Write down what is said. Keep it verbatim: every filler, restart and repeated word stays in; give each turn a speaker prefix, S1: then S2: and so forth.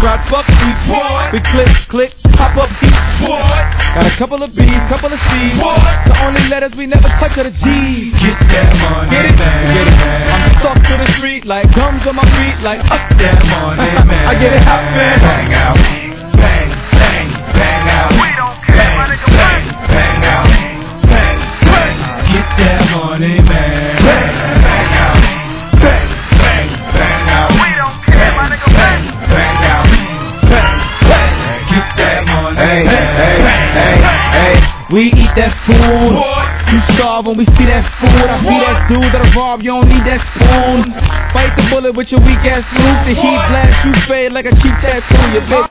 S1: rock, fuck beats. We click, click, pop up beats. Got a couple of B's, couple of C's. The only letters we never touch are the G's.
S2: Get that money,
S1: Get it,
S2: man.
S1: get it. I'm stuck to the street like gums on my feet, like up
S2: That money, man.
S1: I get it hot, man.
S2: Bang out, bang, bang, bang out.
S3: We don't care, my nigga, bang.
S2: Bang out, bang, bang. Get that money, man. Bang, bang out, bang, bang, bang out.
S3: We don't care, my nigga, bang.
S2: Bang out, bang, bang. Get that money,
S1: Hey,
S2: man.
S1: hey, hey, hey. We eat that food. You starve when we see that food. I see that dude that'll rob, you don't need that spoon. Fight the bullet with your weak ass moves. The heat blast, you fade like a cheap tattoo. Your bitch